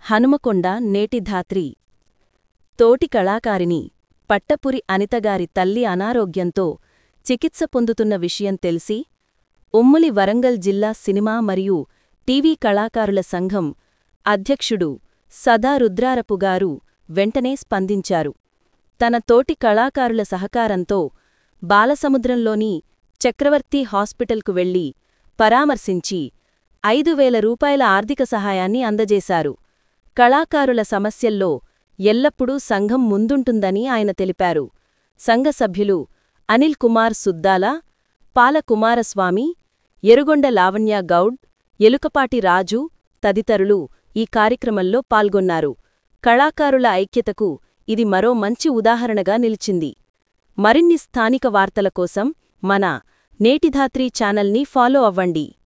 హనుమకొండ నేటిధాత్రి తోటి కళాకారిణి పట్టపురి అనితగారి తల్లి అనారోగ్యంతో చికిత్స పొందుతున్న విషయం తెలిసి ఉమ్మడి వరంగల్ జిల్లా సినిమా మరియు టీవీ కళాకారుల సంఘం అధ్యక్షుడు సదా రుద్రారపుగారు వెంటనే స్పందించారు. తన తోటి కళాకారుల సహకారంతో బాలసముద్రంలోని చక్రవర్తి హాస్పిటల్కు వెళ్లి పరామర్శించి 5,000 రూపాయల ఆర్థిక సహాయాన్ని అందజేశారు. కళాకారుల సమస్యల్లో ఎల్లప్పుడూ సంఘం ముందుంటుందని ఆయన తెలిపారు. సంఘ సభ్యులు అనిల్ కుమార్ సుద్దాల, పాల కుమారస్వామి, ఎరుగొండ లావణ్య గౌడ్, ఎలుకపాటి రాజు తదితరులు ఈ కార్యక్రమంలో పాల్గొన్నారు. కళాకారుల ఐక్యతకు ఇది మరో మంచి ఉదాహరణగా నిలిచింది. మరిన్ని స్థానిక వార్తల కోసం మన నేటిధాత్రి ఛానల్ని ఫాలో అవ్వండి.